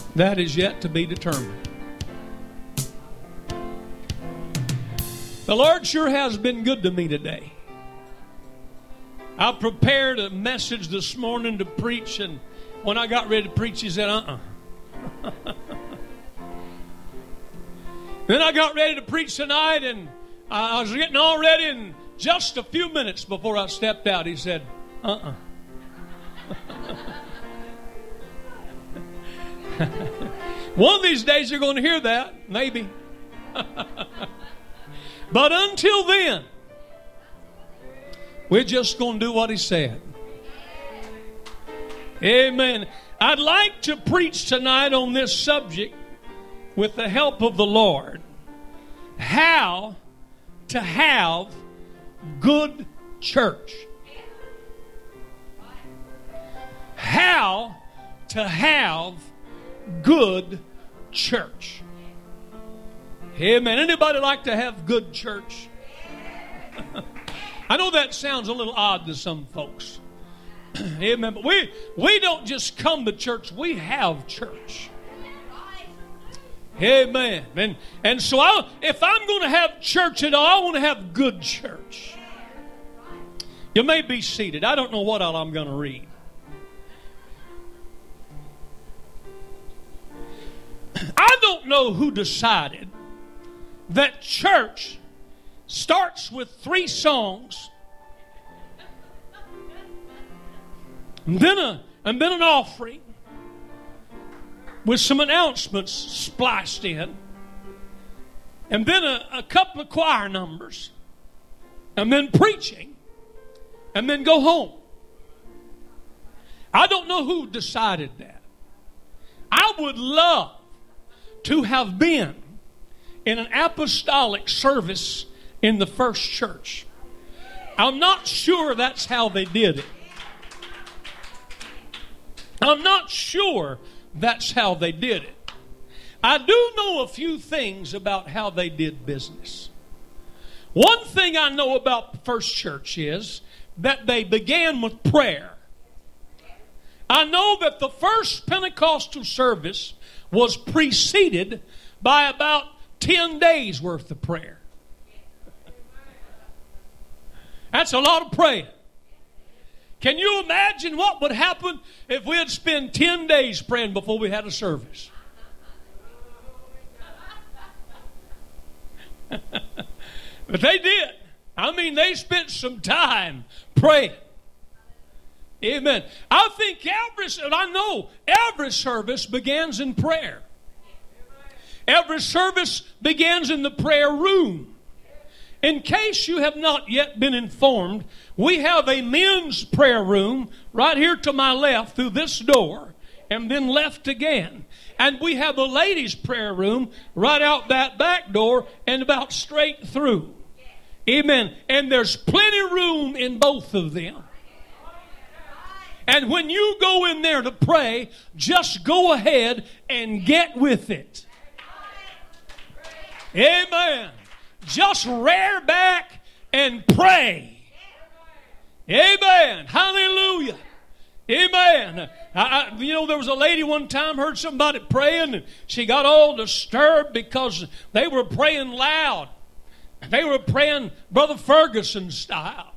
That is yet to be determined. The Lord sure has been good to me today. I prepared a message this morning to preach, and when I got ready to preach, he said, Then I got ready to preach tonight, and I was getting all ready, and just a few minutes before I stepped out, he said, One of these days you're going to hear that, maybe. But until then, we're just going to do what he said. Amen. I'd like to preach tonight on this subject with the help of the Lord. How to have good church. How to have good church. Amen. Anybody like to have good church? I know that sounds a little odd to some folks. Amen. But we don't just come to church, we have church. Amen. And so if I'm going to have church at all, I want to have good church. You may be seated. I don't know what all I'm going to read. I don't know who decided that church starts with 3 songs and then an offering with some announcements spliced in, and then a couple of choir numbers, and then preaching, and then go home. I don't know who decided that. I would love to have been in an apostolic service in the first church. I'm not sure that's how they did it. I'm not sure that's how they did it. I do know a few things about how they did business. One thing I know about the first church is that they began with prayer. I know that the first Pentecostal service was preceded by about 10 days worth of prayer. That's a lot of praying. Can you imagine what would happen if we had spent 10 days praying before we had a service? But they did. I mean, they spent some time praying. Amen. I think every service begins in prayer. Every service begins in the prayer room. In case you have not yet been informed, we have a men's prayer room right here to my left through this door, and then left again. And we have a ladies' prayer room right out that back door and about straight through. Amen. And there's plenty of room in both of them. And when you go in there to pray, just go ahead and get with it. Amen. Just rear back and pray. Amen. Hallelujah. Amen. There was a lady one time heard somebody praying, and she got all disturbed because they were praying loud. They were praying Brother Ferguson style.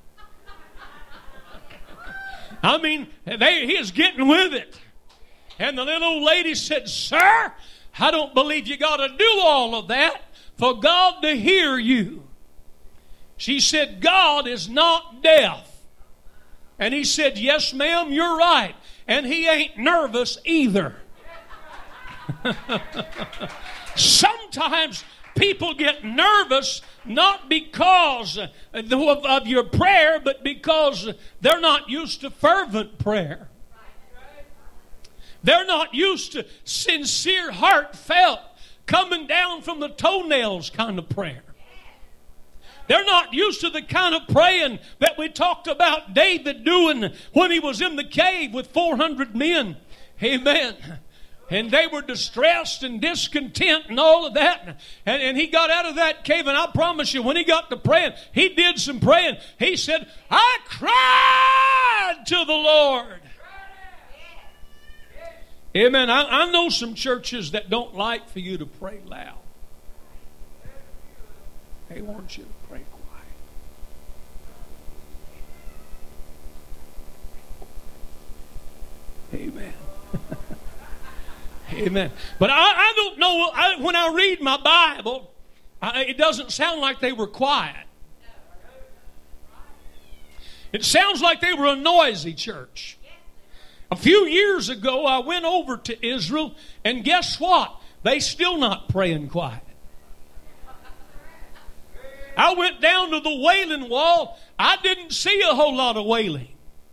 I mean, he is getting with it. And the little old lady said, "Sir, I don't believe you got to do all of that for God to hear you." She said, "God is not deaf." And he said, "Yes, ma'am, you're right. And he ain't nervous either." Sometimes people get nervous not because of your prayer, but because they're not used to fervent prayer. They're not used to sincere, heartfelt, coming down from the toenails kind of prayer. They're not used to the kind of praying that we talked about David doing when he was in the cave with 400 men. Amen. And they were distressed and discontent and all of that. And he got out of that cave, and I promise you, when he got to praying, he did some praying. He said, "I cried to the Lord." Amen. I know some churches that don't like for you to pray loud. They want you to pray quiet. Amen. Amen. But I don't know, when I read my Bible, it doesn't sound like they were quiet. It sounds like they were a noisy church. A few years ago, I went over to Israel, and guess what? They still not praying quiet. I went down to the Wailing Wall. I didn't see a whole lot of wailing.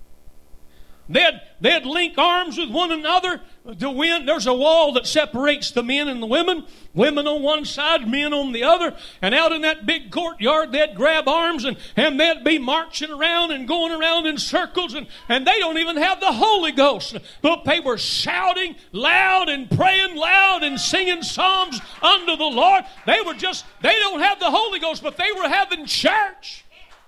They'd link arms with one another. There's a wall that separates the men and the women. Women on one side, men on the other. And out in that big courtyard, they'd grab arms and they'd be marching around and going around in circles. And they don't even have the Holy Ghost. But they were shouting loud and praying loud and singing psalms unto the Lord. They don't have the Holy Ghost, but they were having church.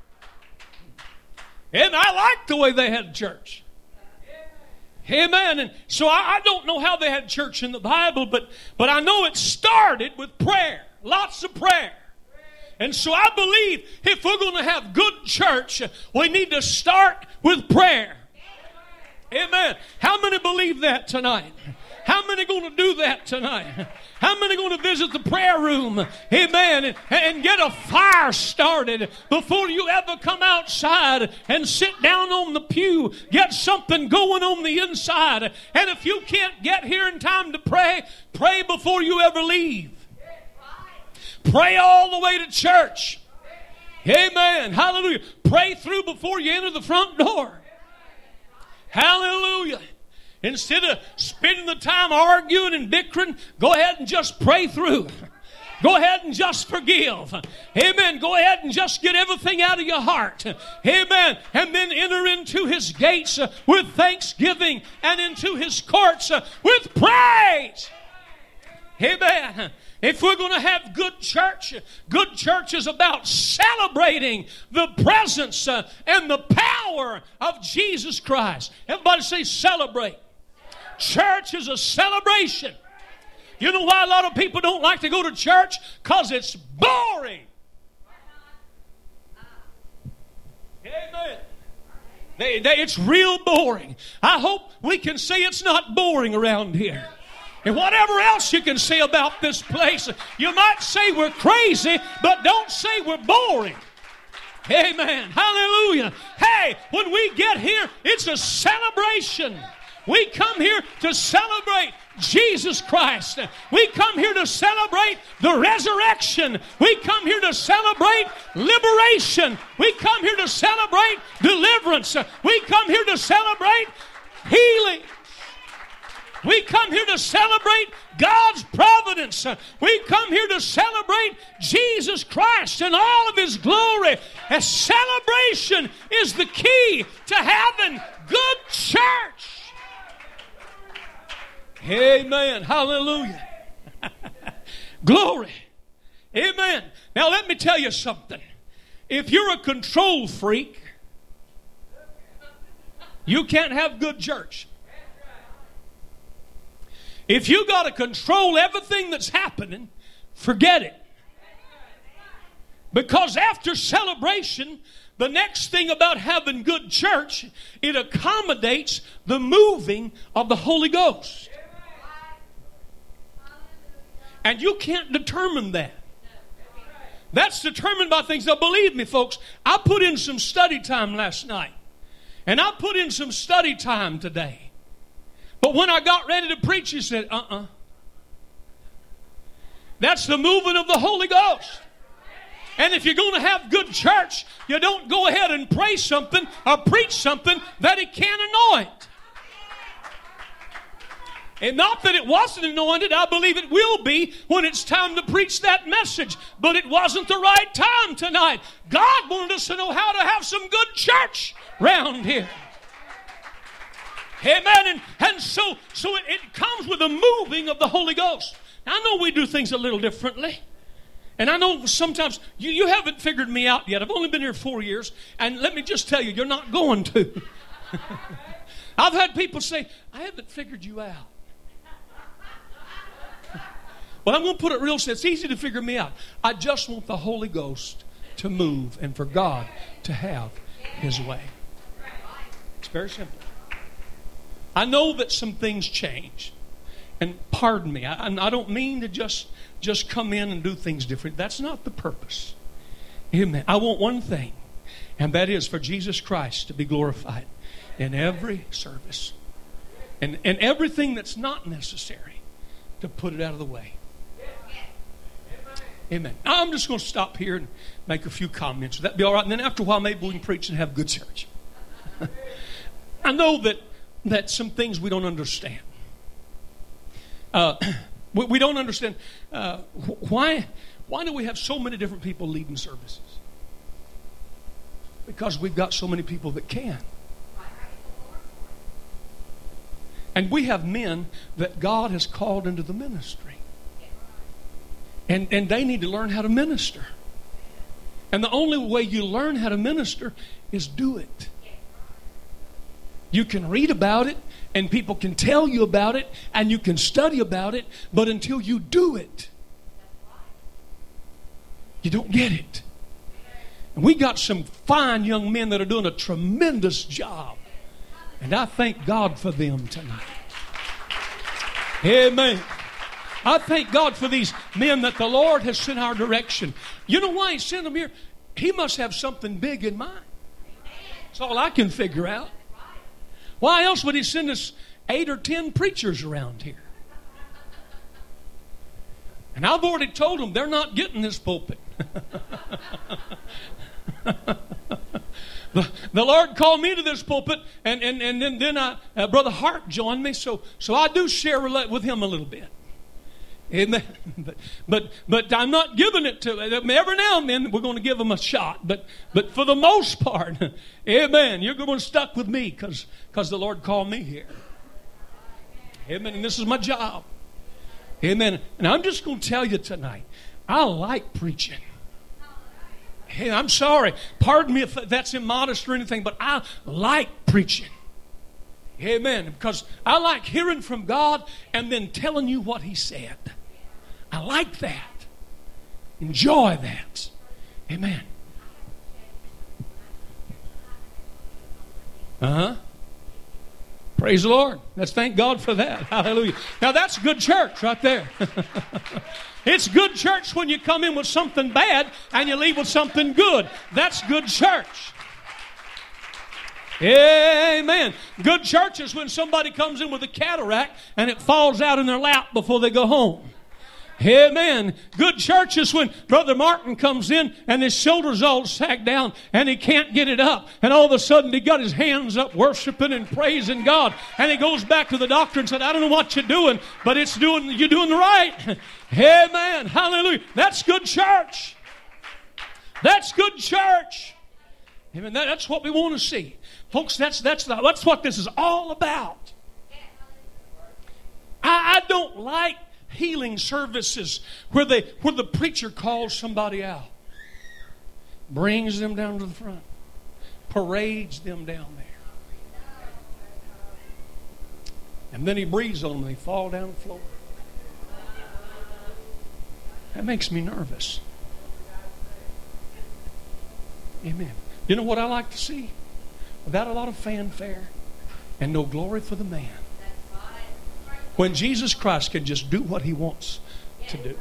And I liked the way they had church. Amen. And so I don't know how they had church in the Bible, but I know it started with prayer. Lots of prayer. And so I believe if we're going to have good church, we need to start with prayer. Amen. How many believe that tonight? How many going to do that tonight? How many going to visit the prayer room? Amen. And get a fire started before you ever come outside and sit down on the pew. Get something going on the inside. And if you can't get here in time to pray, pray before you ever leave. Pray all the way to church. Amen. Hallelujah. Pray through before you enter the front door. Hallelujah. Instead of spending the time arguing and bickering, go ahead and just pray through. Go ahead and just forgive. Amen. Go ahead and just get everything out of your heart. Amen. And then enter into His gates with thanksgiving and into His courts with praise. Amen. If we're going to have good church is about celebrating the presence and the power of Jesus Christ. Everybody say celebrate. Church is a celebration. You know why a lot of people don't like to go to church? Because it's boring. Amen. It's real boring. I hope we can say it's not boring around here. And whatever else you can say about this place, you might say we're crazy, but don't say we're boring. Amen. Hallelujah. Hey, when we get here, it's a celebration. We come here to celebrate Jesus Christ. We come here to celebrate the resurrection. We come here to celebrate liberation. We come here to celebrate deliverance. We come here to celebrate healing. We come here to celebrate God's providence. We come here to celebrate Jesus Christ and all of His glory. A celebration is the key to having good church. Amen. Hallelujah. Glory. Amen. Now let me tell you something. If you're a control freak, you can't have good church. If you got to control everything that's happening, forget it. Because after celebration, the next thing about having good church, it accommodates the moving of the Holy Ghost. And you can't determine that. That's determined by things. Now believe me, folks, I put in some study time last night. And I put in some study time today. But when I got ready to preach, he said, That's the moving of the Holy Ghost. And if you're going to have good church, you don't go ahead and pray something or preach something that He can't anoint. And not that it wasn't anointed, I believe it will be when it's time to preach that message. But it wasn't the right time tonight. God wanted us to know how to have some good church round here. Amen. And so it comes with the moving of the Holy Ghost. Now, I know we do things a little differently. And I know sometimes you haven't figured me out yet. I've only been here 4 years. And let me just tell you, you're not going to. I've had people say, I haven't figured you out. Well, I'm going to put it real simple. It's easy to figure me out. I just want the Holy Ghost to move and for God to have His way. It's very simple. I know that some things change. And pardon me, I don't mean to just come in and do things different. That's not the purpose. Amen. I want one thing, and that is for Jesus Christ to be glorified in every service. And everything that's not necessary, to put it out of the way. Amen. I'm just going to stop here and make a few comments. Would that be all right? And then after a while, maybe we can preach and have good church. I know that some things we don't understand. We don't understand why do we have so many different people leading services? Because we've got so many people that can. And we have men that God has called into the ministry. And they need to learn how to minister. And the only way you learn how to minister is do it. You can read about it, and people can tell you about it, and you can study about it, but until you do it, you don't get it. And we got some fine young men that are doing a tremendous job. And I thank God for them tonight. Amen. I thank God for these men that the Lord has sent our direction. You know why He sent them here? He must have something big in mind. That's all I can figure out. Why else would He send us 8 or 10 preachers around here? And I've already told them they're not getting this pulpit. The Lord called me to this pulpit, and then Brother Hart joined me, so I do share with him a little bit. Amen. But I'm not giving it to them. Every now and then we're going to give them a shot. But for the most part, amen, you're going to stuck with me because the Lord called me here. Amen. And this is my job. Amen. And I'm just going to tell you tonight, I like preaching. Hey, I'm sorry. Pardon me if that's immodest or anything, but I like preaching. Amen. Because I like hearing from God and then telling you what He said. I like that. Enjoy that. Amen. Praise the Lord. Let's thank God for that. Hallelujah. Now that's good church right there. It's good church when you come in with something bad and you leave with something good. That's good church. Amen. Good church is when somebody comes in with a cataract and it falls out in their lap before they go home. Amen. Good church is when Brother Martin comes in and his shoulders all sagged down and he can't get it up. And all of a sudden he got his hands up worshiping and praising God. And he goes back to the doctor and said, I don't know what you're doing, but you're doing right. Amen. Hallelujah. That's good church. That's good church. Amen. That's what we want to see. Folks, that's what this is all about. I don't like healing services where the preacher calls somebody out, brings them down to the front, parades them down there, and then he breathes on them and they fall down the floor. That makes me nervous. Amen. You know what I like to see? Without a lot of fanfare and no glory for the man. When Jesus Christ can just do what He wants to do.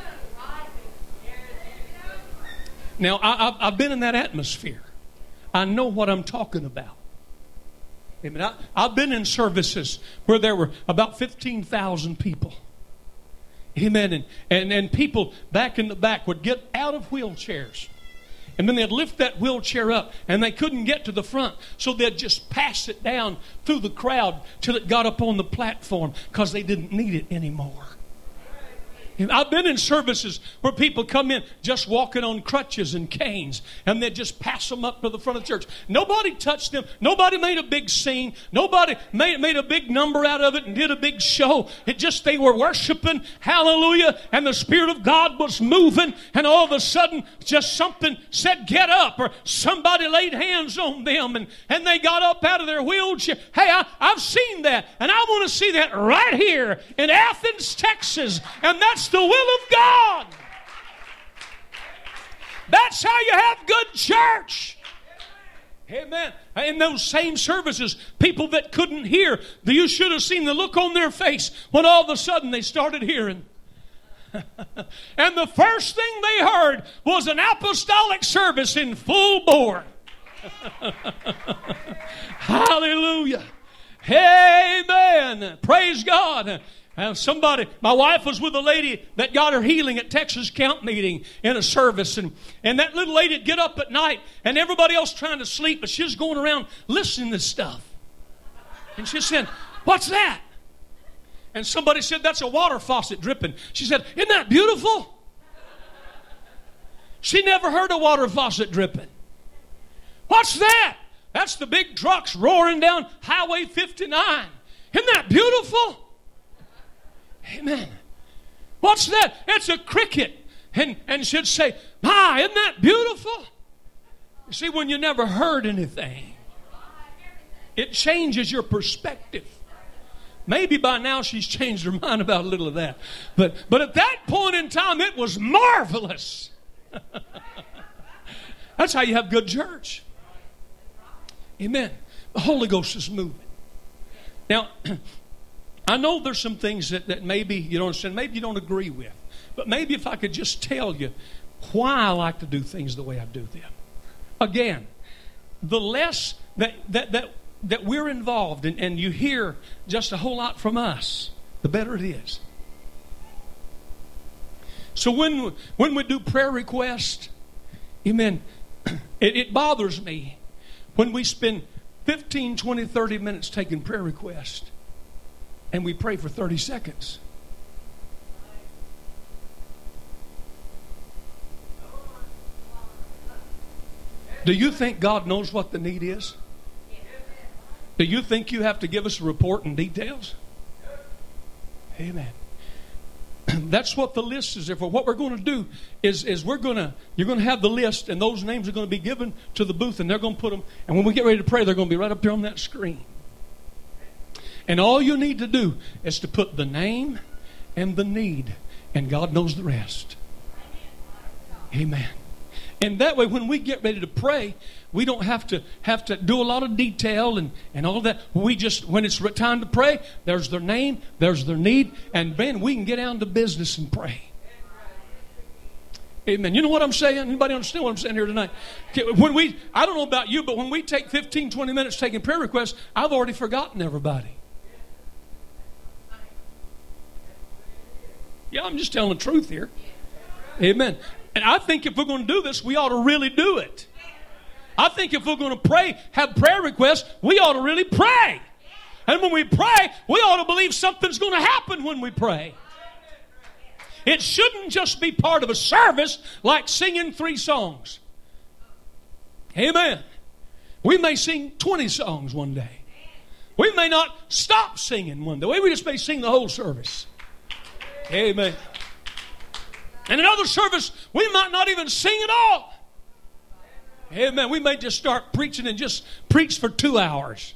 Now, I've been in that atmosphere. I know what I'm talking about. Amen. I've been in services where there were about 15,000 people. Amen. And people back in the back would get out of wheelchairs. And then they'd lift that wheelchair up, and they couldn't get to the front. So they'd just pass it down through the crowd till it got up on the platform because they didn't need it anymore. And I've been in services where people come in just walking on crutches and canes, and they just pass them up to the front of the church. Nobody touched them. Nobody made a big scene. Nobody made a big number out of it and did a big show. It just, they were worshiping, hallelujah, and the Spirit of God was moving, and all of a sudden just something said, get up, or somebody laid hands on them, and they got up out of their wheelchair. Hey, I've seen that, and I want to see that right here in Athens, Texas, and that's That's the will of God. That's how you have good church. Amen. In those same services, people that couldn't hear, you should have seen the look on their face when all of a sudden they started hearing. And the first thing they heard was an apostolic service in full bore. Hallelujah. Amen. Praise God. My wife was with a lady that got her healing at Texas Camp Meeting in a service. And that little lady would get up at night and everybody else trying to sleep, but she was going around listening to stuff. And she said, "What's that?" And somebody said, "That's a water faucet dripping." She said, "Isn't that beautiful?" She never heard a water faucet dripping. "What's that?" "That's the big trucks roaring down Highway 59. Isn't that beautiful?" Amen. "What's that?" "It's a cricket." And she'd say, "My, isn't that beautiful?" You see, when you never heard anything, it changes your perspective. Maybe by now she's changed her mind about a little of that. But at that point in time, it was marvelous. That's how you have good church. Amen. The Holy Ghost is moving. Now, I know there's some things that maybe you don't understand, maybe you don't agree with. But maybe if I could just tell you why I like to do things the way I do them. Again, the less that we're involved and you hear just a whole lot from us, the better it is. So when we do prayer requests, amen, it bothers me when we spend 15, 20, 30 minutes taking prayer requests and we pray for 30 seconds. Do you think God knows what the need is? Do you think you have to give us a report and details? Amen. That's what the list is there for. What we're going to do is you're going to have the list, and those names are going to be given to the booth, and they're going to put them, and when we get ready to pray, they're going to be right up there on that screen. And all you need to do is to put the name and the need, and God knows the rest. Amen. And that way, when we get ready to pray, we don't have to do a lot of detail and all of that. We just, when it's time to pray, there's their name, there's their need, and then we can get down to business and pray. Amen. You know what I'm saying? Anybody understand what I'm saying here tonight? I don't know about you, but when we take 15, 20 minutes taking prayer requests, I've already forgotten everybody. Yeah, I'm just telling the truth here. Amen. And I think if we're going to do this, we ought to really do it. I think if we're going to pray, have prayer requests, we ought to really pray. And when we pray, we ought to believe something's going to happen when we pray. It shouldn't just be part of a service like singing 3 songs. Amen. We may sing 20 songs one day. We may not stop singing one day. We just may sing the whole service. Amen. And another service, we might not even sing at all. Amen. We may just start preaching and just preach for 2 hours.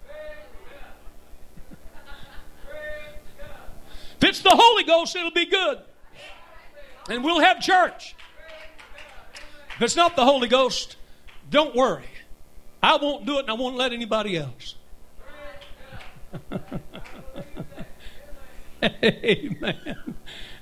If it's the Holy Ghost, it'll be good. And we'll have church. If it's not the Holy Ghost, don't worry. I won't do it and I won't let anybody else. Amen.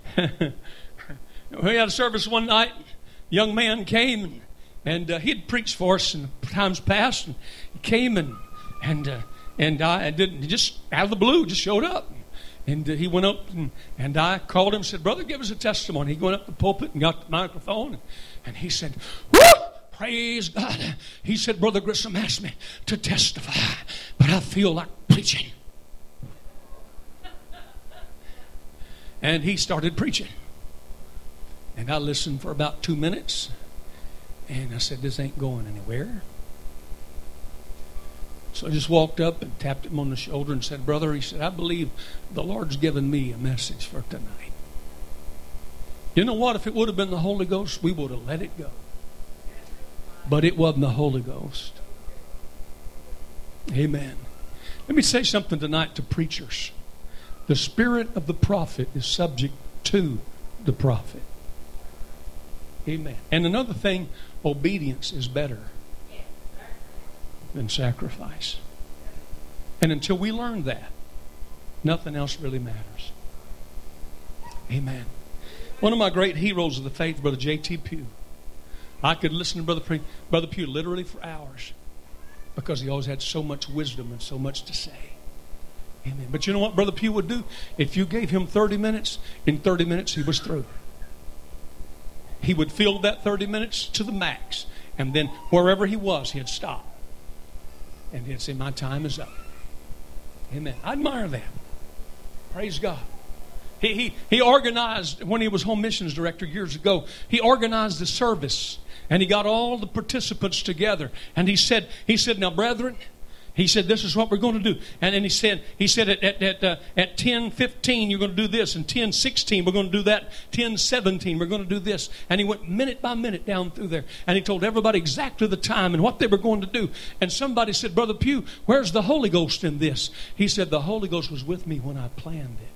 We had a service one night. A young man came and he'd preached for us in times past. And he came and I didn't, he just out of the blue just showed up. And he went up and I called him and said, "Brother, give us a testimony." He went up to the pulpit and got the microphone and he said, "Woo! Praise God." He said, "Brother Grissom asked me to testify, but I feel like preaching." And he started preaching. And I listened for about 2 minutes. And I said, "This ain't going anywhere." So I just walked up and tapped him on the shoulder and said, "Brother," he said, "I believe the Lord's given me a message for tonight." You know what? If it would have been the Holy Ghost, we would have let it go. But it wasn't the Holy Ghost. Amen. Let me say something tonight to preachers. The spirit of the prophet is subject to the prophet. Amen. And another thing, obedience is better than sacrifice. And until we learn that, nothing else really matters. Amen. One of my great heroes of the faith, Brother J.T. Pugh. I could listen to Brother Pugh literally for hours because he always had so much wisdom and so much to say. Amen. But you know what Brother Pugh would do? If you gave him 30 minutes, in 30 minutes he was through. He would fill that 30 minutes to the max. And then wherever he was, he'd stop. And he'd say, my time is up. Amen. I admire that. Praise God. He organized, when he was home missions director years ago, he organized the service. And he got all the participants together. And he said, now brethren, he said, this is what we're going to do. And then he said at 10:15 you're going to do this, and 10:16 we're going to do that, 10:17 we're going to do this. And he went minute by minute down through there, and he told everybody exactly the time and what they were going to do. And somebody said, Brother Pugh, where's the Holy Ghost in this? He said, the Holy Ghost was with me when I planned it.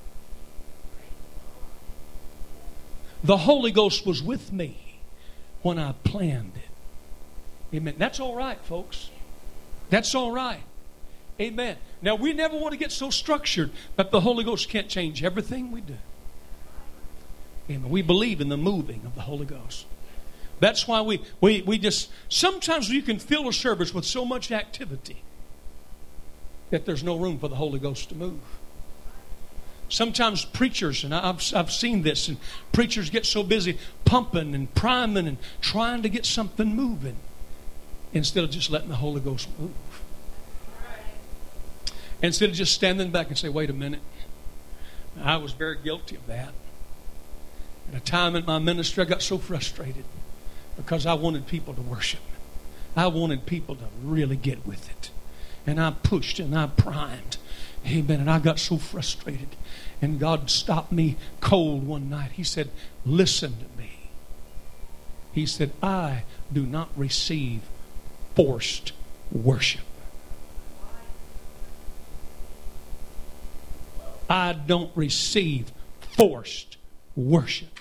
The Holy Ghost was with me when I planned it. Amen. That's all right, folks. That's all right. Amen. Now, we never want to get so structured that the Holy Ghost can't change everything we do. Amen. We believe in the moving of the Holy Ghost. That's why we just, sometimes you can fill a service with so much activity that there's no room for the Holy Ghost to move. Sometimes preachers, and I've seen this, and preachers get so busy pumping and priming and trying to get something moving, instead of just letting the Holy Ghost move. Instead of just standing back and say, wait a minute. I was very guilty of that. At a time in my ministry, I got so frustrated because I wanted people to worship. I wanted people to really get with it. And I pushed and I primed. Amen. And I got so frustrated. And God stopped me cold one night. He said, listen to me. He said, I do not receive forced worship. I don't receive forced worship.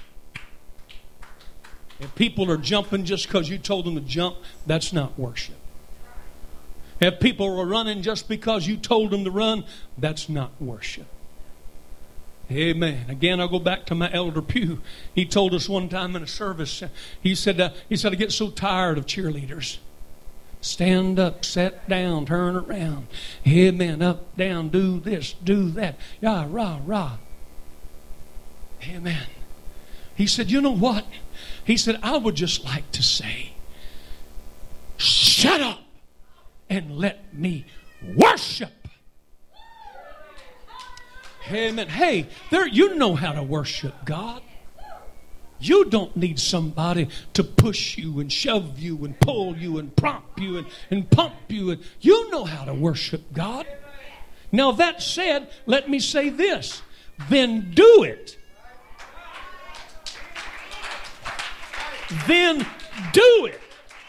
If people are jumping just because you told them to jump, that's not worship. If people are running just because you told them to run, that's not worship. Amen. Again, I'll go back to my elder Pugh. He told us one time in a service, he said, I get so tired of cheerleaders. Stand up, sit down, turn around. Amen. Up, down, do this, do that. Yah, rah, rah. Amen. He said, you know what? He said, I would just like to say, shut up and let me worship. Amen. Hey, you know how to worship God. You don't need somebody to push you and shove you and pull you and prompt you and pump you. You know how to worship God. Now that said, let me say this. Then do it. Then do it.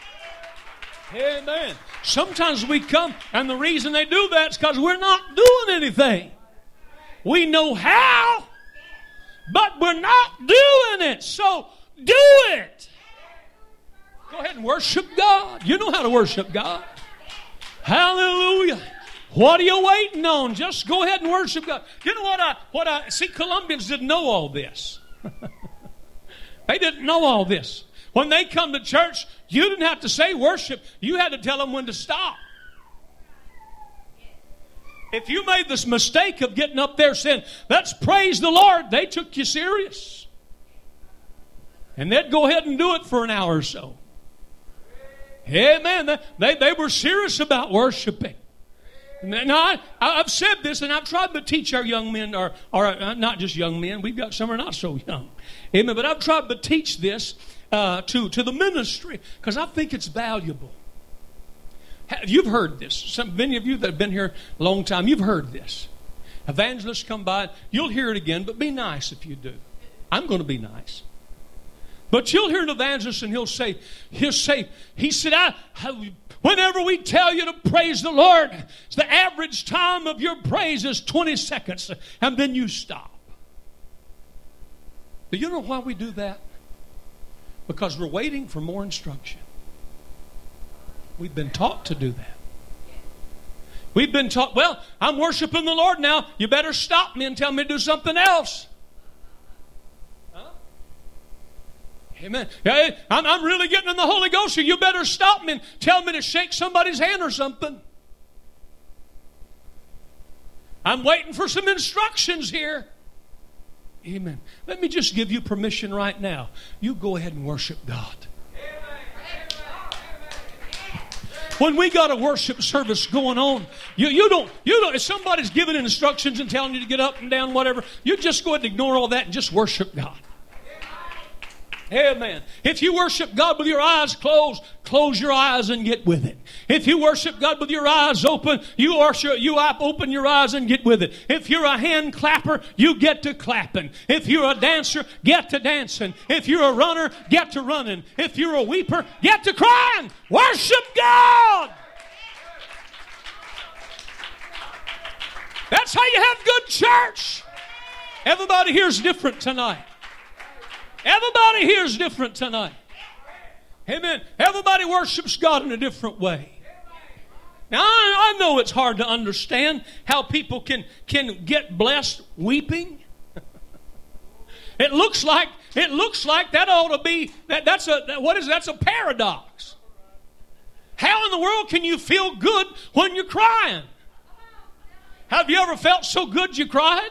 Amen. Sometimes we come, and the reason they do that is because we're not doing anything. We know how, but we're not doing it. So do it. Go ahead and worship God. You know how to worship God. Hallelujah. What are you waiting on? Just go ahead and worship God. You know what I see, Colombians didn't know all this. They didn't know all this. When they come to church, you didn't have to say worship. You had to tell them when to stop. If you made this mistake of getting up there saying, let's praise the Lord, they took you serious. And they'd go ahead and do it for an hour or so. Amen. They were serious about worshiping. Now, I've said this, and I've tried to teach our young men, or not just young men, we've got some who are not so young. Amen. But I've tried to teach this to the ministry because I think it's valuable. You've heard this. Many of you that have been here a long time, you've heard this. Evangelists come by, you'll hear it again, but be nice if you do. I'm going to be nice. But you'll hear an evangelist and he'll say, he said, whenever we tell you to praise the Lord, the average time of your praise is 20 seconds, and then you stop. Do you know why we do that? Because we're waiting for more instruction. We've been taught to do that. We've been taught, well, I'm worshiping the Lord now. You better stop me and tell me to do something else. Huh? Amen. Hey, I'm really getting in the Holy Ghost, so you better stop me and tell me to shake somebody's hand or something. I'm waiting for some instructions here. Amen. Let me just give you permission right now. You go ahead and worship God. When we got a worship service going on, you don't, if somebody's giving instructions and telling you to get up and down, whatever, you just go ahead and ignore all that and just worship God. Amen. If you worship God with your eyes closed, close your eyes and get with it. If you worship God with your eyes open, you open your eyes and get with it. If you're a hand clapper, you get to clapping. If you're a dancer, get to dancing. If you're a runner, get to running. If you're a weeper, get to crying. Worship God. That's how you have good church. Everybody here's different tonight. Everybody here is different tonight. Amen. Everybody worships God in a different way. Now, I know it's hard to understand how people can get blessed weeping. It looks like that ought to be that's a paradox. How in the world can you feel good when you're crying? Have you ever felt so good you cried?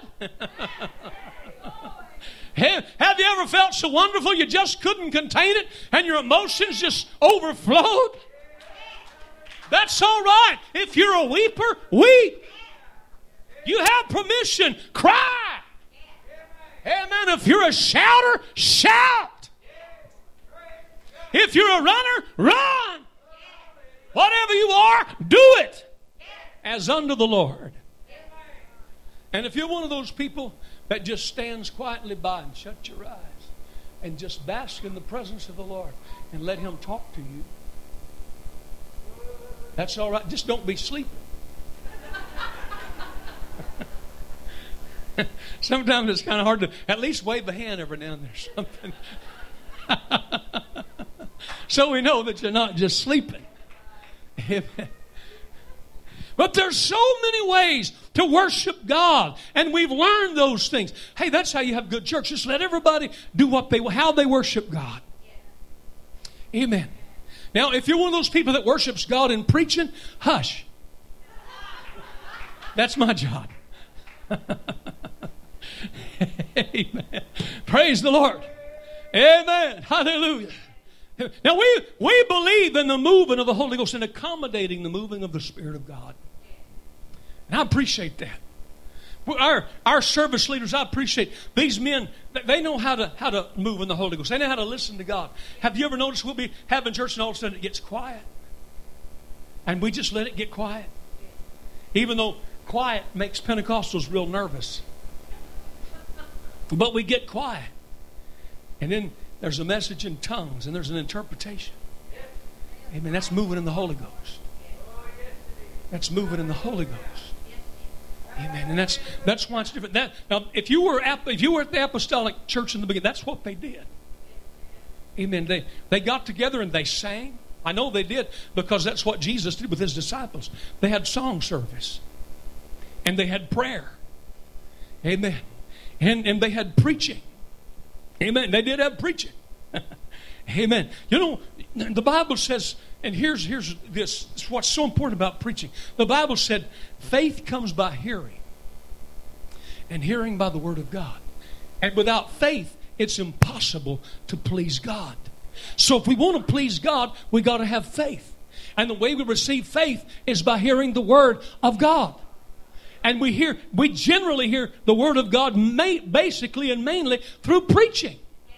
Have you ever felt so wonderful you just couldn't contain it and your emotions just overflowed? That's all right. If you're a weeper, weep. You have permission. Cry. Amen. If you're a shouter, shout. If you're a runner, run. Whatever you are, do it as unto the Lord. And if you're one of those people that just stands quietly by and shut your eyes and just bask in the presence of the Lord and let Him talk to you, that's all right. Just don't be sleeping. Sometimes it's kind of hard to at least wave a hand every now and then or something. So we know that you're not just sleeping. Amen. But there's so many ways to worship God, and we've learned those things. Hey, that's how you have good church. Just let everybody do how they worship God. Amen. Now, if you're one of those people that worships God in preaching, hush. That's my job. Amen. Praise the Lord. Amen. Hallelujah. Now, we believe in the moving of the Holy Ghost and accommodating the moving of the Spirit of God. And I appreciate that. Our service leaders, I appreciate these men. They know how to move in the Holy Ghost. They know how to listen to God. Have you ever noticed we'll be having church and all of a sudden it gets quiet? And we just let it get quiet. Even though quiet makes Pentecostals real nervous. But we get quiet. And then there's a message in tongues and there's an interpretation. Amen. That's moving in the Holy Ghost. That's moving in the Holy Ghost. Amen. And that's why it's different. Now, if you were at the apostolic church in the beginning, that's what they did. Amen. They got together and they sang. I know they did because that's what Jesus did with His disciples. They had song service. And they had prayer. Amen. And they had preaching. Amen. They did have preaching. Amen. You know, the Bible says, and here's this, it's what's so important about preaching. The Bible said, faith comes by hearing, and hearing by the Word of God. And without faith, it's impossible to please God. So if we want to please God, we got to have faith. And the way we receive faith is by hearing the Word of God. And we generally hear the Word of God basically and mainly through preaching.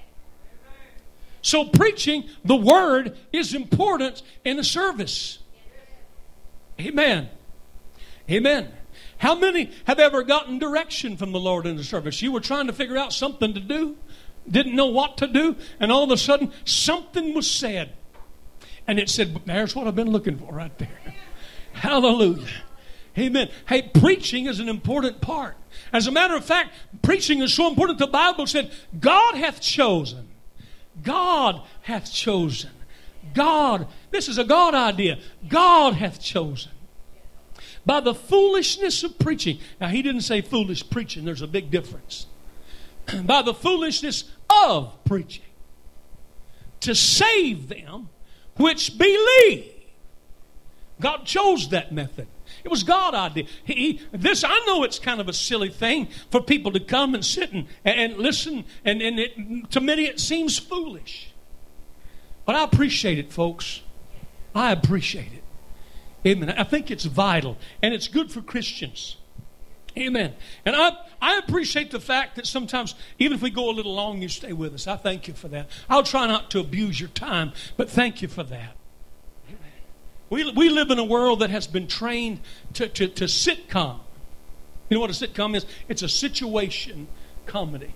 So preaching the Word is important in a service. Amen. Amen. How many have ever gotten direction from the Lord in the service? You were trying to figure out something to do, didn't know what to do, and all of a sudden something was said. And it said, there's what I've been looking for right there. Hallelujah. Amen. Hey, preaching is an important part. As a matter of fact, preaching is so important. The Bible said, God hath chosen. God hath chosen. God, this is a God idea. God hath chosen. By the foolishness of preaching. Now, he didn't say foolish preaching. There's a big difference. By the foolishness of preaching. To save them which believe. God chose that method. It was God's idea. I know it's kind of a silly thing for people to come and sit and listen, and to many it seems foolish. But I appreciate it, folks. I appreciate it. Amen. I think it's vital, and it's good for Christians. Amen. And I appreciate the fact that sometimes, even if we go a little long, you stay with us. I thank you for that. I'll try not to abuse your time, but thank you for that. We live in a world that has been trained to sitcom. You know what a sitcom is? It's a situation comedy.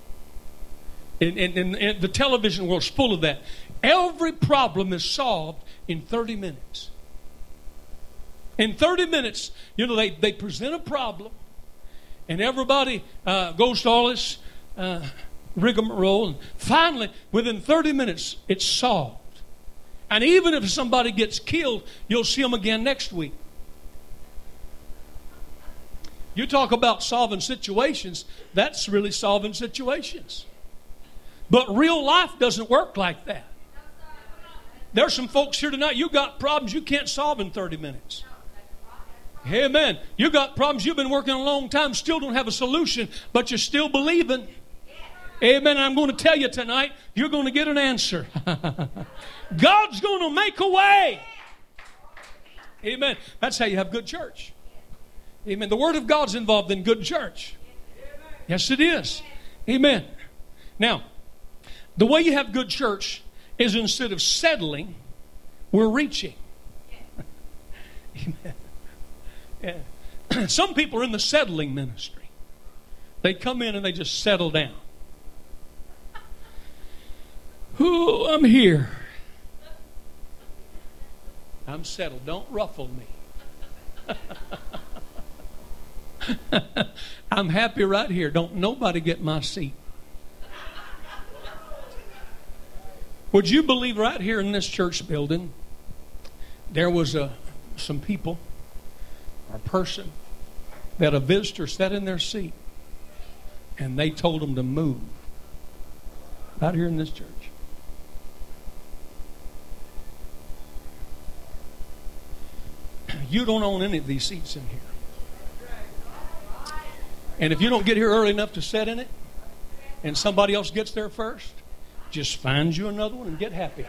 And the television world is full of that. Every problem is solved in 30 minutes. In 30 minutes, you know, they present a problem, and everybody goes to all this rigmarole, and finally, within 30 minutes, it's solved. And even if somebody gets killed, you'll see them again next week. You talk about solving situations, that's really solving situations. But real life doesn't work like that. There's some folks here tonight, you got problems you can't solve in 30 minutes. Amen. You got problems you've been working a long time, still don't have a solution, but you're still believing. Amen. I'm going to tell you tonight, you're going to get an answer. God's going to make a way. Amen. That's how you have good church. Amen. The Word of God's involved in good church. Yes, it is. Amen. Now, the way you have good church is instead of settling, we're reaching. Amen. Yeah. Some people are in the settling ministry. They come in and they just settle down. Ooh, I'm here. I'm settled. Don't ruffle me. I'm happy right here. Don't nobody get my seat. Would you believe right here in this church building, there was some people, or a person, that a visitor sat in their seat and they told them to move. Right here in this church. You don't own any of these seats in here. And if you don't get here early enough to sit in it, and somebody else gets there first, just find you another one and get happy.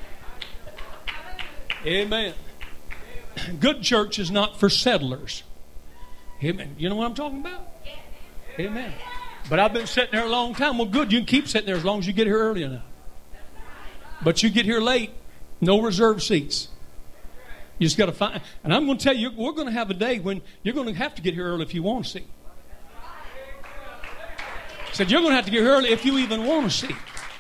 Amen. Good church is not for settlers. Amen. You know what I'm talking about? Amen. But I've been sitting there a long time. Well, good. You can keep sitting there as long as you get here early enough. But you get here late, no reserved seats. You just got to find. And I'm going to tell you, we're going to have a day when you're going to have to get here early if you want a seat. I said, you're going to have to get here early if you even want a seat.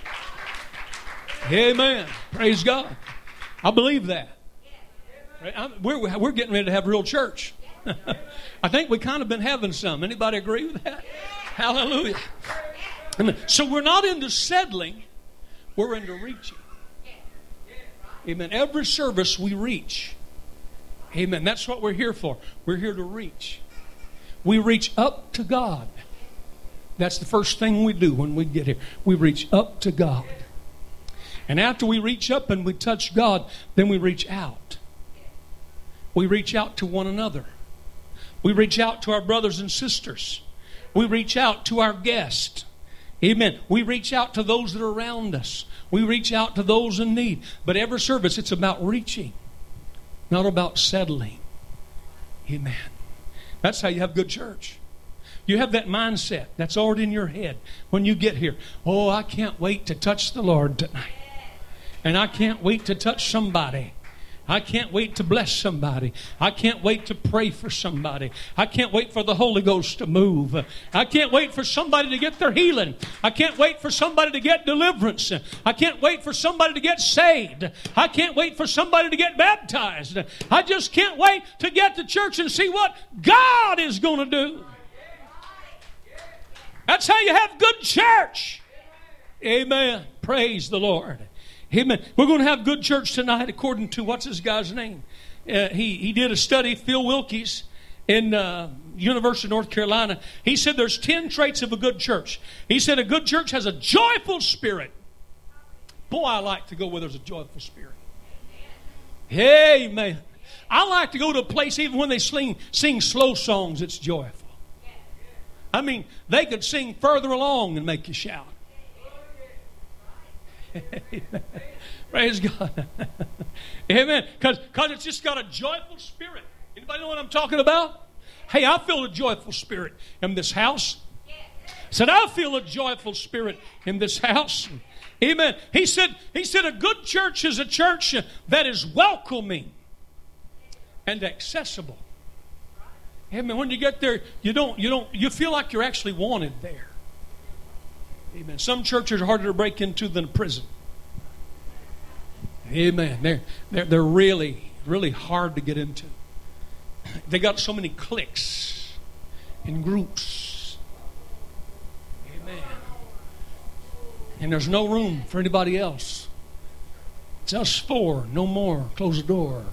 Amen. Praise God. I believe that. We're getting ready to have real church. I think we kind of been having some. Anybody agree with that? Hallelujah. Amen. So we're not into settling. We're into reaching. Amen. Every service we reach. Amen. That's what we're here for. We're here to reach. We reach up to God. That's the first thing we do when we get here. We reach up to God. And after we reach up and we touch God, then we reach out. We reach out to one another. We reach out to our brothers and sisters. We reach out to our guests. Amen. We reach out to those that are around us. We reach out to those in need. But every service, it's about reaching, not about settling. Amen. That's how you have good church. You have that mindset that's already in your head when you get here. Oh, I can't wait to touch the Lord tonight. And I can't wait to touch somebody. I can't wait to bless somebody. I can't wait to pray for somebody. I can't wait for the Holy Ghost to move. I can't wait for somebody to get their healing. I can't wait for somebody to get deliverance. I can't wait for somebody to get saved. I can't wait for somebody to get baptized. I just can't wait to get to church and see what God is going to do. That's how you have good church. Amen. Praise the Lord. Amen. We're going to have good church tonight according to, what's this guy's name? He did a study, Phil Wilkes, in University of North Carolina. He said there's 10 traits of a good church. He said a good church has a joyful spirit. Boy, I like to go where there's a joyful spirit. Amen. I like to go to a place even when they sing slow songs, it's joyful. I mean, they could sing further along and make you shout. Praise God. Amen. Because it's just got a joyful spirit. Anybody know what I'm talking about? Hey, I feel a joyful spirit in this house. I said, I feel a joyful spirit in this house. Amen. He said a good church is a church that is welcoming and accessible. Amen. When you get there, you feel like you're actually wanted there. Amen. Some churches are harder to break into than a prison. Amen. They're really, really hard to get into. They got so many cliques and groups. Amen. And there's no room for anybody else. It's us four, no more. Close the door.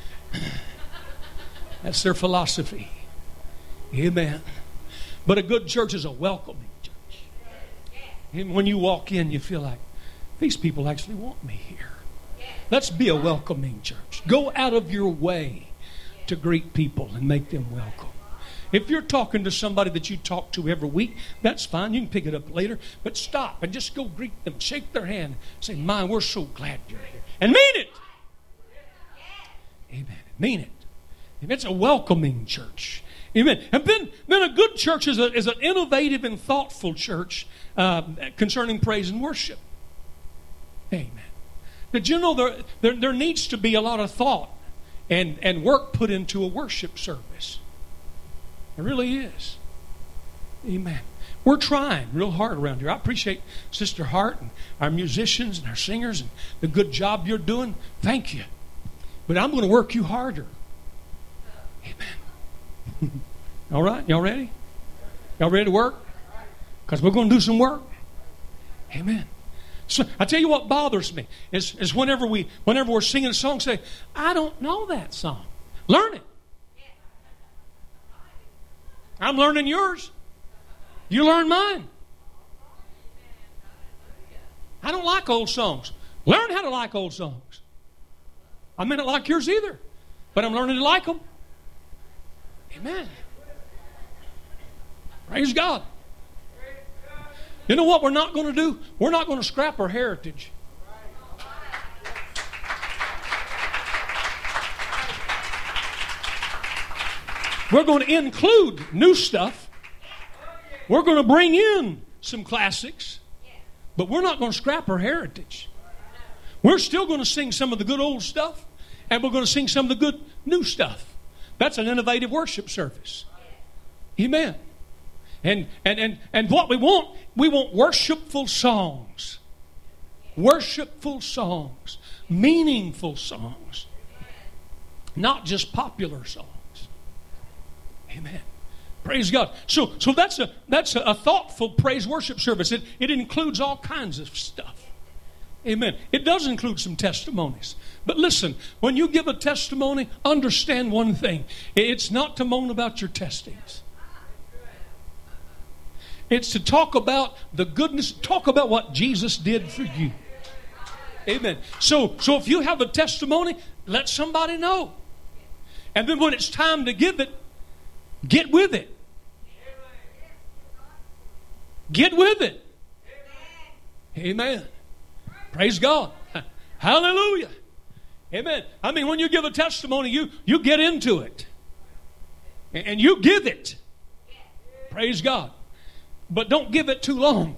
That's their philosophy. Amen. But a good church is a welcoming church. And when you walk in, you feel like, these people actually want me here. Let's be a welcoming church. Go out of your way to greet people and make them welcome. If you're talking to somebody that you talk to every week, that's fine. You can pick it up later. But stop and just go greet them. Shake their hand. Say, "Man, we're so glad you're here." And mean it. Amen. Mean it. And it's a welcoming church. Amen. And then a good church is an innovative and thoughtful church concerning praise and worship. Amen. Did you know there needs to be a lot of thought and work put into a worship service? It really is. Amen. We're trying real hard around here. I appreciate Sister Hart and our musicians and our singers and the good job you're doing. Thank you. But I'm going to work you harder. Amen. All right? Y'all ready? Y'all ready to work? Because we're going to do some work. Amen. So I tell you what bothers me is whenever we're singing a song, say, "I don't know that song." Learn it. I'm learning yours. You learn mine. I don't like old songs. Learn how to like old songs. I may not like yours either, but I'm learning to like them. Amen. Praise God. You know what we're not going to do? We're not going to scrap our heritage. We're going to include new stuff. We're going to bring in some classics. But we're not going to scrap our heritage. We're still going to sing some of the good old stuff, and we're going to sing some of the good new stuff. That's an innovative worship service. Amen. And what we want worshipful songs. Worshipful songs. Meaningful songs. Not just popular songs. Amen. Praise God. So that's a thoughtful praise worship service. It includes all kinds of stuff. Amen. It does include some testimonies. But listen, when you give a testimony, understand one thing. It's not to moan about your testings. It's to talk about the goodness, talk about what Jesus did for you. Amen. So if you have a testimony, let somebody know. And then when it's time to give it, get with it. Get with it. Amen. Praise God. Hallelujah. Amen. I mean, when you give a testimony, you get into it. And you give it. Praise God. But don't give it too long.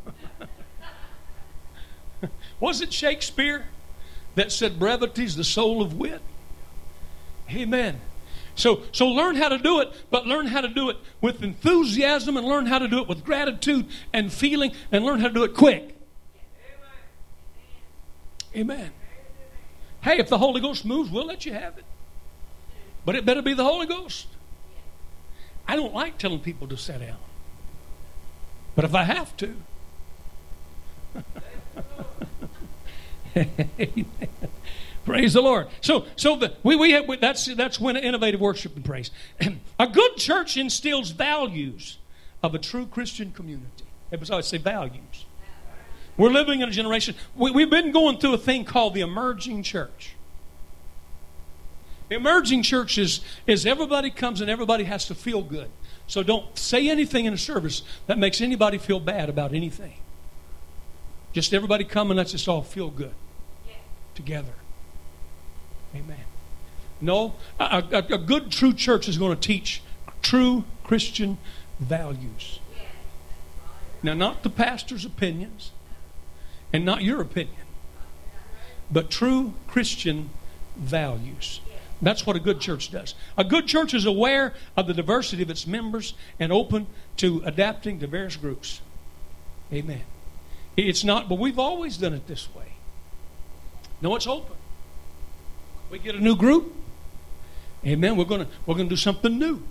Was it Shakespeare that said brevity's the soul of wit? Amen. So learn how to do it, but learn how to do it with enthusiasm, and learn how to do it with gratitude and feeling, and learn how to do it quick. Amen. Hey, if the Holy Ghost moves, we'll let you have it. But it better be the Holy Ghost. I don't like telling people to sit down. But if I have to. Praise the Lord. That's when innovative worship and praise. A good church instills values of a true Christian community. Everybody always say values. We're living in a generation. We've been going through a thing called the emerging church. The emerging church is everybody comes and everybody has to feel good. So don't say anything in a service that makes anybody feel bad about anything. Just everybody come and let's just all feel good together. Amen. No, a good, true church is going to teach true Christian values. Now, not the pastor's opinions and not your opinion, but true Christian values. That's what a good church does. A good church is aware of the diversity of its members and open to adapting to various groups. Amen. It's not, but we've always done it this way. No, it's open. We get a new group. Amen. We're going to do something new.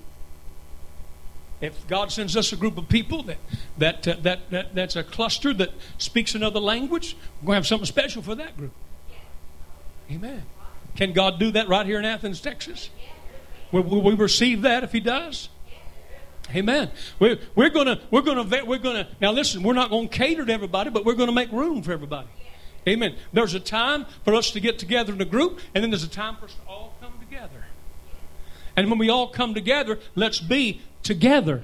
If God sends us a group of people that's a cluster that speaks another language, we're going to have something special for that group. Amen. Can God do that right here in Athens, Texas? Will we receive that if He does? Amen. We're gonna. Now listen, we're not going to cater to everybody, but we're going to make room for everybody. Amen. There's a time for us to get together in a group, and then there's a time for us to all come together. And when we all come together, let's be together.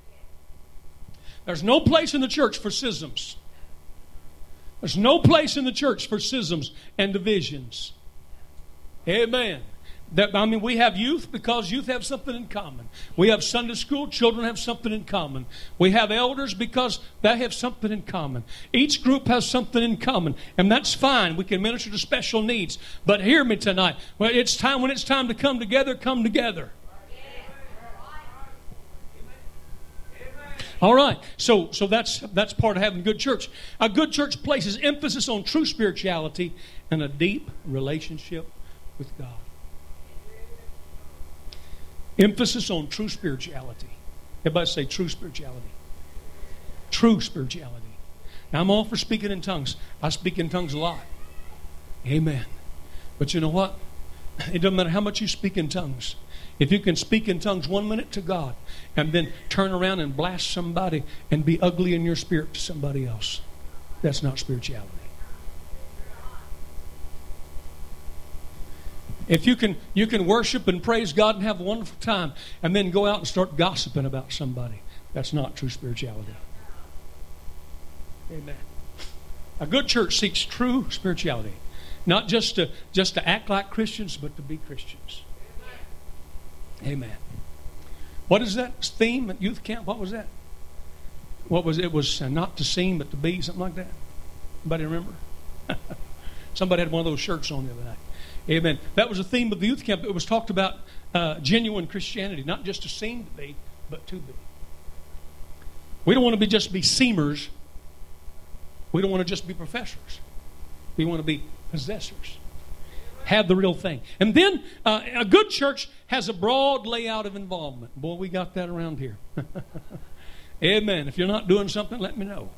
There's no place in the church for schisms. There's no place in the church for schisms and divisions. Amen. We have youth because youth have something in common. We have Sunday school, children have something in common. We have elders because they have something in common. Each group has something in common, and that's fine. We can minister to special needs. But hear me tonight. When it's time to come together, come together. All right. So that's part of having a good church. A good church places emphasis on true spirituality and a deep relationship with God. Emphasis on true spirituality. Everybody say true spirituality. True spirituality. Now, I'm all for speaking in tongues. I speak in tongues a lot. Amen. But you know what? It doesn't matter how much you speak in tongues. If you can speak in tongues 1 minute to God and then turn around and blast somebody and be ugly in your spirit to somebody else, that's not spirituality. If you can worship and praise God and have a wonderful time and then go out and start gossiping about somebody, that's not true spirituality. Amen. A good church seeks true spirituality. Not just to act like Christians, but to be Christians. Amen. What is that theme at youth camp? What was that? What was it? It was not to seem, but to be, something like that. Anybody remember? Somebody had one of those shirts on the other night. Amen. That was the theme of the youth camp. It was talked about genuine Christianity, not just to seem to be, but to be. We don't want to just be seemers. We don't want to just be professors. We want to be possessors. Have the real thing. And then a good church has a broad layout of involvement. Boy, we got that around here. Amen. If you're not doing something, let me know.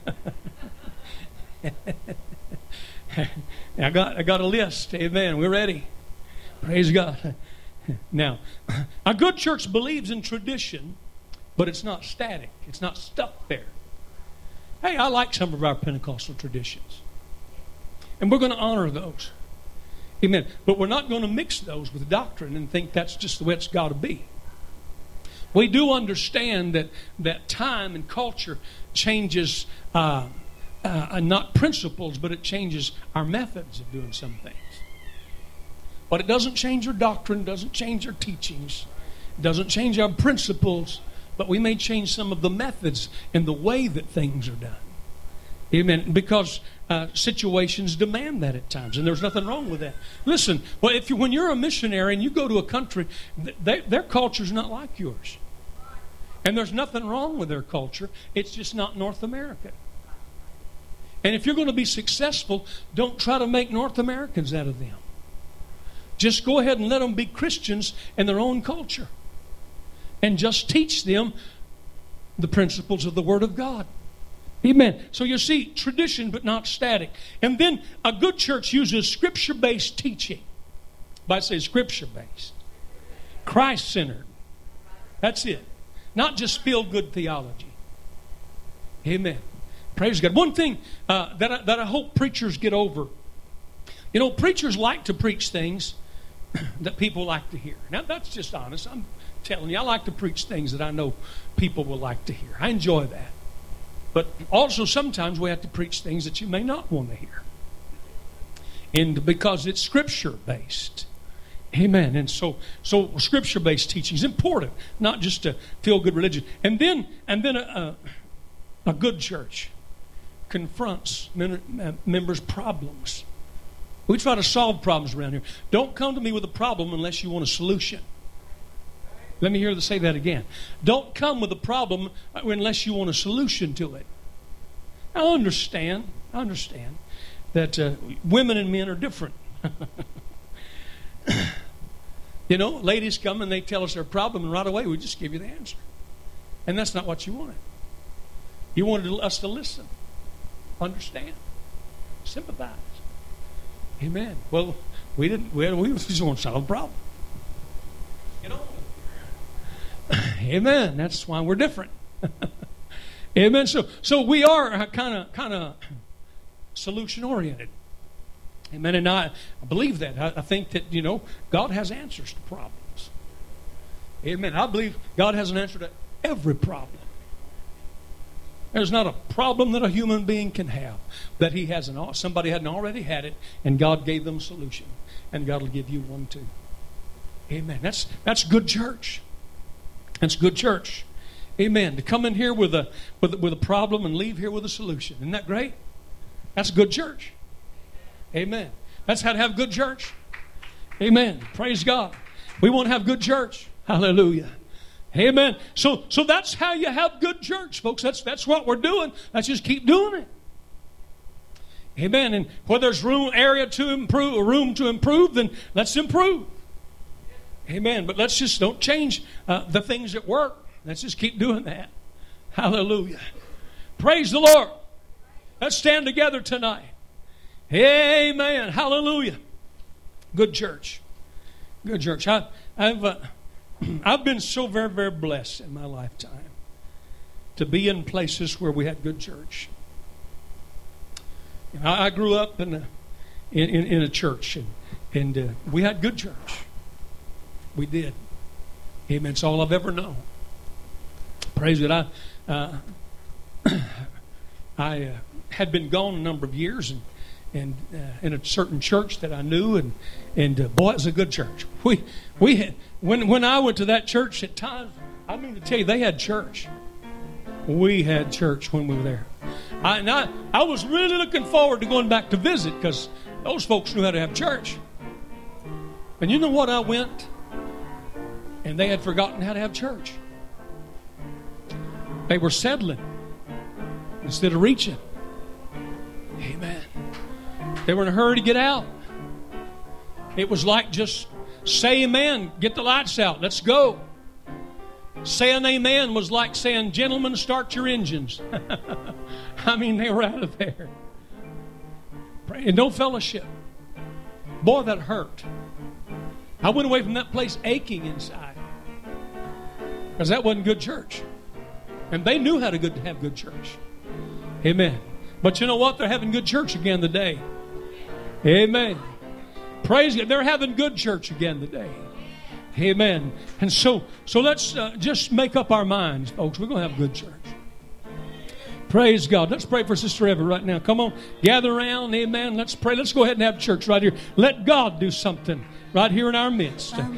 I got a list. Amen. We're ready. Praise God. Now, a good church believes in tradition, but it's not static. It's not stuck there. Hey, I like some of our Pentecostal traditions. And we're going to honor those. Amen. But we're not going to mix those with doctrine and think that's just the way it's got to be. We do understand that time and culture changes not principles, but it changes our methods of doing some things. But it doesn't change our doctrine, doesn't change our teachings, doesn't change our principles, but we may change some of the methods and the way that things are done. Amen. Because situations demand that at times, and there's nothing wrong with that. Listen, well, when you're a missionary and you go to a country, their culture's not like yours. And there's nothing wrong with their culture. It's just not North America. And if you're going to be successful, don't try to make North Americans out of them. Just go ahead and let them be Christians in their own culture. And just teach them the principles of the Word of God. Amen. So you see, tradition but not static. And then a good church uses Scripture-based teaching. But I say Scripture-based. Christ-centered. That's it. Not just feel-good theology. Amen. Praise God. One thing that I hope preachers get over. You know, preachers like to preach things that people like to hear. Now, that's just honest. I'm telling you, I like to preach things that I know people will like to hear. I enjoy that. But also sometimes we have to preach things that you may not want to hear. And because it's Scripture-based. Amen. And so Scripture-based teaching is important, not just to feel good religion. And then a good church confronts members' problems. We try to solve problems around here. Don't come to me with a problem unless you want a solution. Let me hear you say that again. Don't come with a problem unless you want a solution to it. I understand that women and men are different. You know, ladies come and they tell us their problem, and right away we just give you the answer. And that's not what you wanted. You wanted us to listen, understand, sympathize. Amen. Well, we just want to solve the problem. You know. Amen. That's why we're different. Amen. So we are kind of solution oriented. Amen. And I believe that. I think that, you know, God has answers to problems. Amen. I believe God has an answer to every problem. There's not a problem that a human being can have that he hasn't. Somebody hadn't already had it, and God gave them a solution, and God will give you one too. Amen. That's good church. That's good church. Amen. To come in here with a problem and leave here with a solution. Isn't that great? That's good church. Amen. That's how to have good church. Amen. Praise God. We want to have good church. Hallelujah. Amen. So that's how you have good church, folks. That's what we're doing. Let's just keep doing it. Amen. And where there's room to improve, then let's improve. Amen. But let's just don't change the things that work. Let's just keep doing that. Hallelujah. Praise the Lord. Let's stand together tonight. Amen. Hallelujah. Good church. Good church. I've been so very, very blessed in my lifetime to be in places where we had good church. I grew up in a church, and we had good church. We did. Amen. It's all I've ever known. Praise God. I had been gone a number of years, and in a certain church that I knew, and boy, it was a good church. We had, when I went to that church at times, I mean to tell you, they had church. We had church when we were there. I was really looking forward to going back to visit because those folks knew how to have church. And you know what? I went, and they had forgotten how to have church. They were settling instead of reaching. Amen. They were in a hurry to get out. It was like just say amen, get the lights out, let's go. Saying amen was like saying, gentlemen, start your engines. I mean, they were out of there. And no fellowship. Boy, that hurt. I went away from that place aching inside. Because that wasn't good church. And they knew how to have good church. Amen. But you know what? They're having good church again today. Amen. Praise God. They're having good church again today. Amen. And so let's just make up our minds, folks. We're going to have good church. Praise God. Let's pray for Sister Eva right now. Come on. Gather around. Amen. Let's pray. Let's go ahead and have church right here. Let God do something right here in our midst.